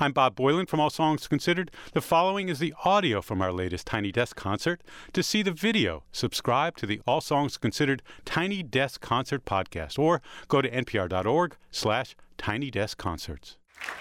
I'm Bob Boylan from All Songs Considered. The following is the audio from our latest Tiny Desk concert. To see the video, subscribe to the All Songs Considered Tiny Desk Concert podcast or go to npr.org/tinydeskconcerts.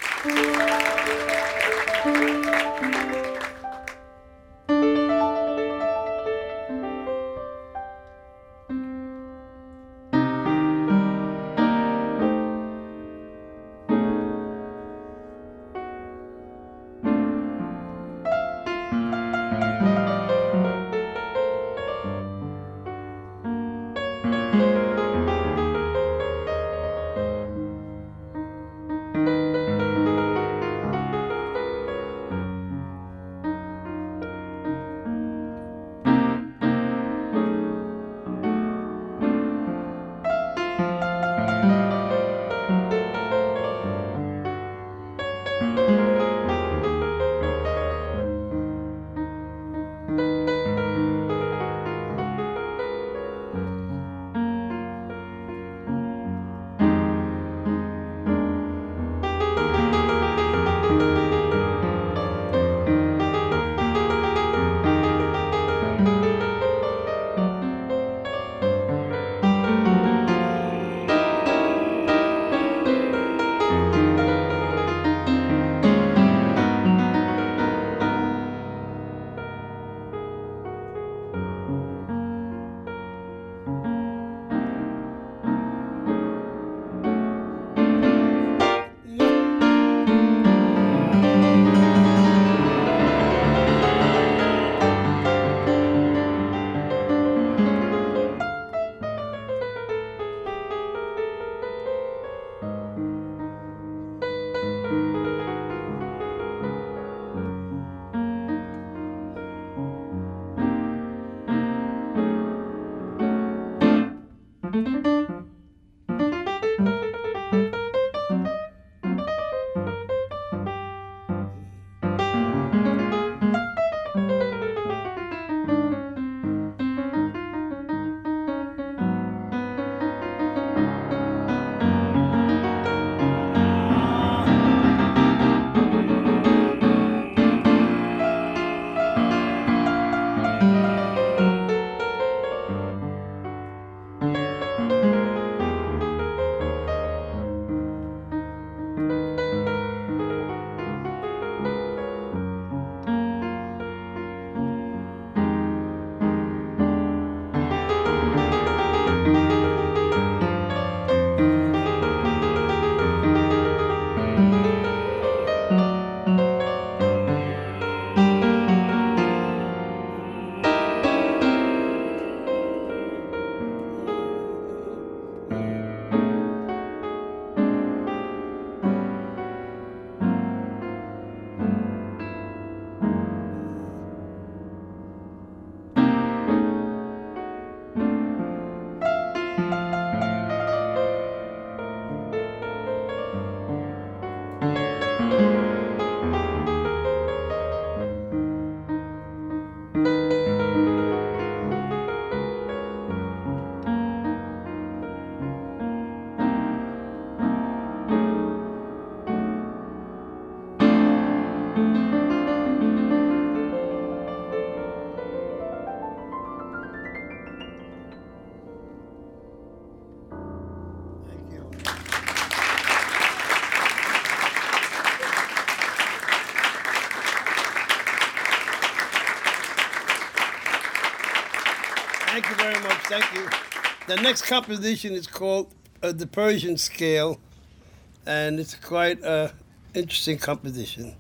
Thank you very much. Thank you. The next composition is called the Persian Scale, and it's quite an interesting composition.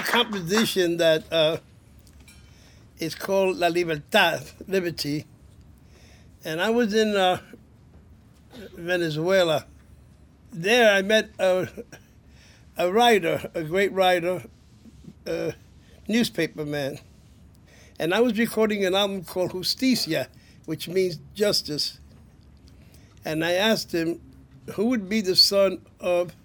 composition that is called La Libertad, Liberty. And I was in Venezuela. There I met a writer, a great writer, newspaper man. And I was recording an album called Justicia, which means justice. And I asked him who would be the son of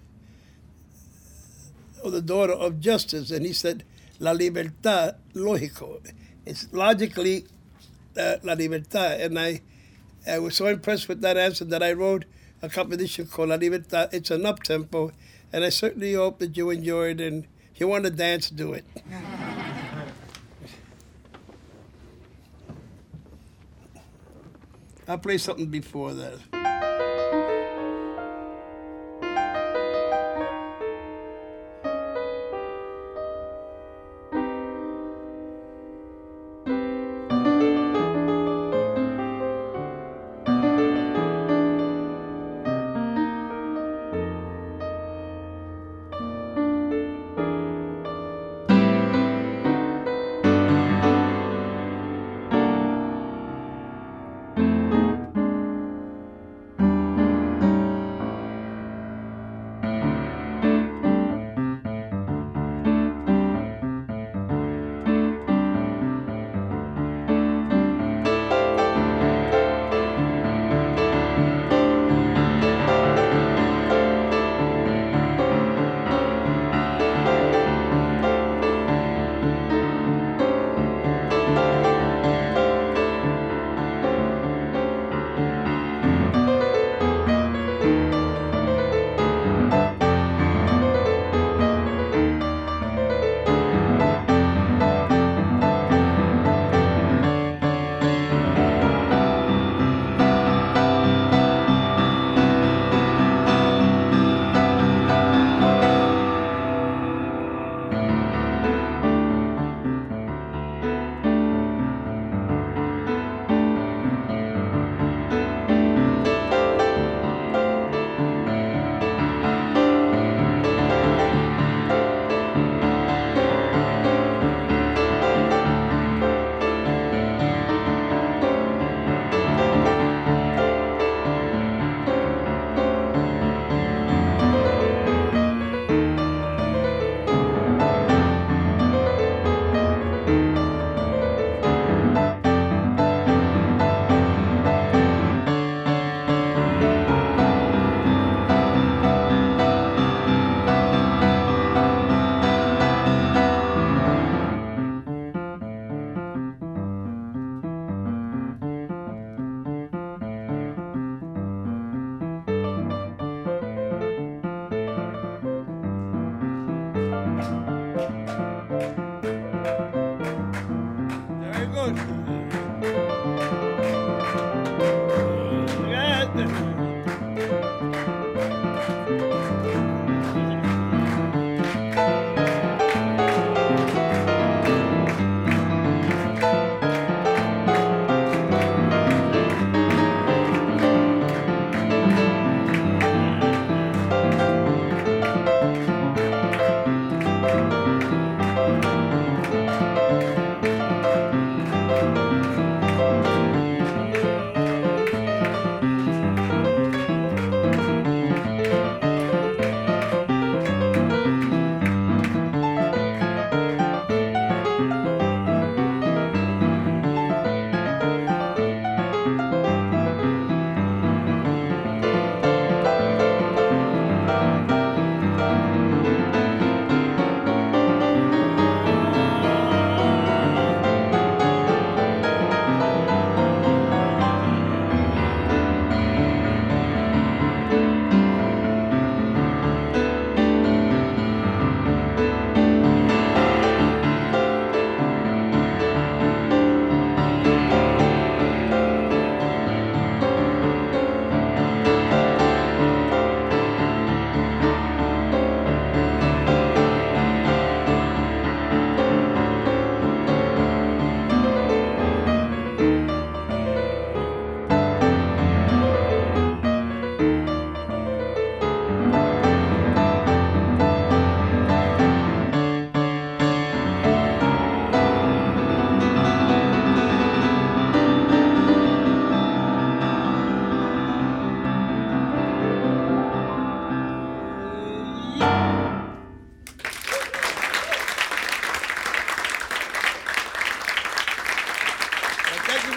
or the daughter of justice. And he said, La Libertad, lógico. It's logically La Libertad. And I was so impressed with that answer that I wrote a composition called La Libertad. It's an up-tempo, and I certainly hope that you enjoy it, and if you want to dance, do it. I'll play something before that.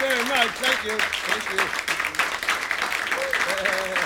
very much. Thank you. Thank you.